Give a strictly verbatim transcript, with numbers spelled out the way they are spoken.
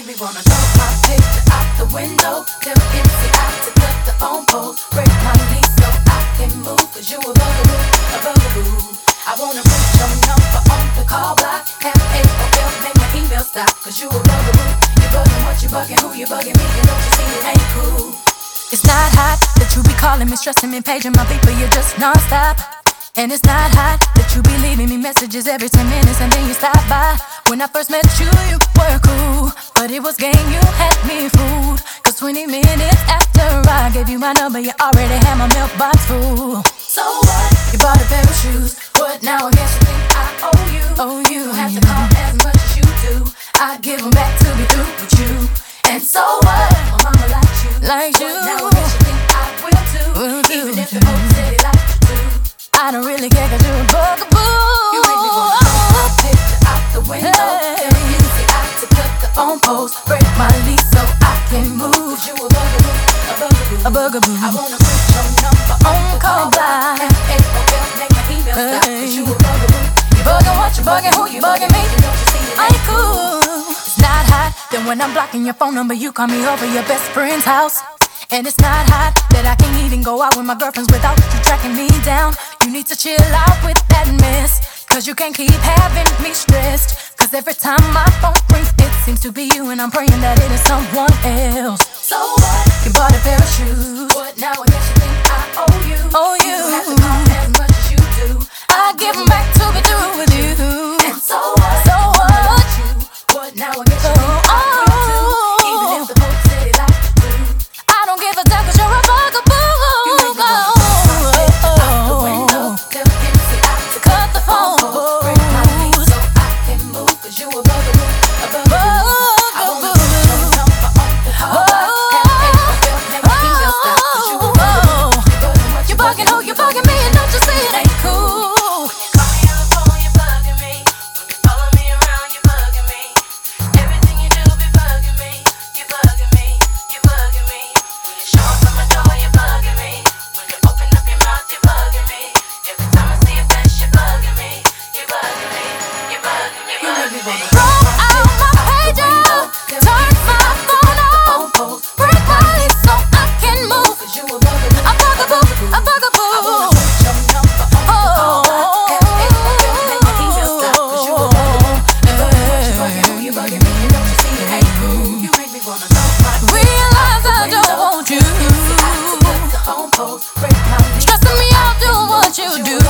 make me wanna throw my picture out the window. Tell M C I to cut the phone poles. Break my lease so I can move. Cause you a bugaboo, a bugaboo. I wanna put your number on the call block. Have A O L, make my email stop. Cause you a bugaboo. You bugging what you bugging, who you bugging me. And don't you see it ain't cool. It's not hot that you be calling me, stressing me, paging my beat, but you're just non-stop. And it's not hot that you be leaving me messages every ten minutes and then you stop by. When I first met you, you were cool, but it was game, you had me fooled. Cause twenty minutes after I gave you my number, you already had my mailbox full. So what? You bought a pair of shoes. What now? I guess you think I owe you. Oh, you. You don't have to call as much as you do. I give them back to be through with you. And so what? My mama likes you. Like you. What now? I guess you think I will too. Will too. Even if the folks say they like you too. I don't really care cause you're a bugaboo. You make me wanna throw my picture out the window. Hey. Tell me you see I to cut the phone poles. Break my lease so I can move. Cause you a bugaboo, a bugaboo. A bugaboo. I wanna put your number on the call block. Have A O L, make my email stop. Cause you a bugaboo. You bugging what you bugging, who you bugging me. And don't you see it I ain't ain't cool. It's not hot. Then when I'm blocking your phone number, you call me over your best friend's house. And it's not hot that I can't even go out with my girlfriends without you tracking me down. You need to chill out with that mess. Cause you can't keep having me stressed. Cause every time my phone rings, it seems to be you. And I'm praying that it is someone else. So what? You bought a pair of shoes. What now? I guess you think I owe you. Oh, you. You don't have to call as much as you do. I give them back to be through with you. And so what? So what? You. What now? I guess you think I will too. Even if the folks say they like you do. I don't give a damn cause you're a bugaboo. You make me wanna throw my head out the window. Tell M C I to cut the phone poles. Break my lease so I can move. Cause you a bugaboo, a bugaboo. I wanna put your number on the call block. Have A O L, make my email stop. Cause you a bugaboo. You bugging what You bugging who you bugging me and don't you see it ain't cool. Call me on the phone, you're bugging me. When you follow me around, you're bugging me. Everything you do be bugging me. You're bugging me, you're bugging me. When you show up at my door, you're bugging me. When you open up your mouth, you're bugging me. Every time I see your face, you're bugging me. You're bugging me, you're bugging me. You make me wanna Throw out my pager, turn my phone off, break my lease so I can move. Cause you a bugaboo, A bugaboo, a bugaboo. I wanna put your number on the call block. Have A O L, make my email stop. Cause you a bugaboo. You bugging what you bugging, who you bugging me. And don't you see it ain't cool. You make me wanna throw my Realize I don't want you. cut the phone poles, break my lease. Stressing me out, doing what you do.